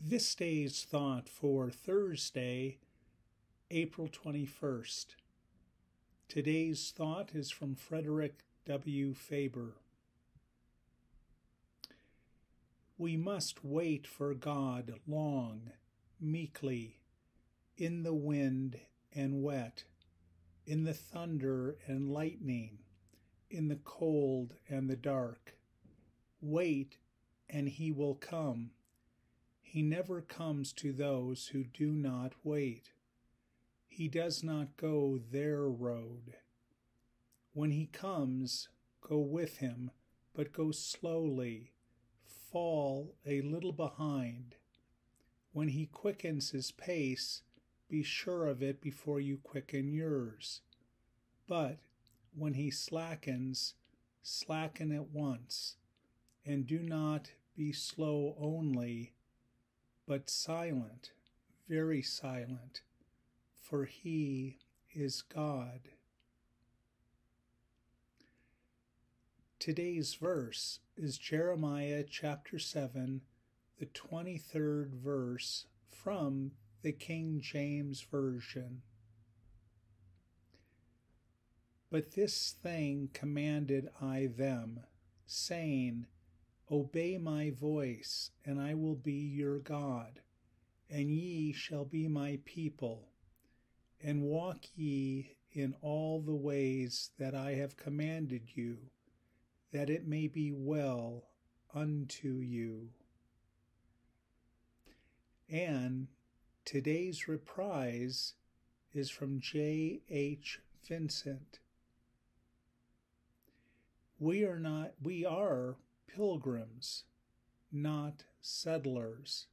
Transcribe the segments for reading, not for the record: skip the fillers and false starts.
This day's thought for Thursday, April 21st. Today's thought is from Frederick W. Faber. We must wait for God long, meekly, in the wind and wet, in the thunder and lightning, in the cold and the dark. Wait, and he will come. He never comes to those who do not wait. He does not go their road. When he comes, go with him, but go slowly. Fall a little behind. When he quickens his pace, be sure of it before you quicken yours. But when he slackens, slacken at once, and do not be slow only, but silent, very silent, for he is God. Today's verse is Jeremiah chapter 7, the 23rd verse from the King James Version. But this thing commanded I them, saying, Obey my voice, and I will be your God, and ye shall be my people, and walk ye in all the ways that I have commanded you, that it may be well unto you. And today's reprise is from J. H. Vincent. We are pilgrims, not settlers.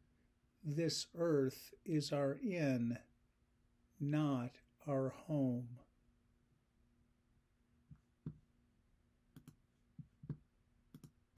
This earth is our inn, not our home.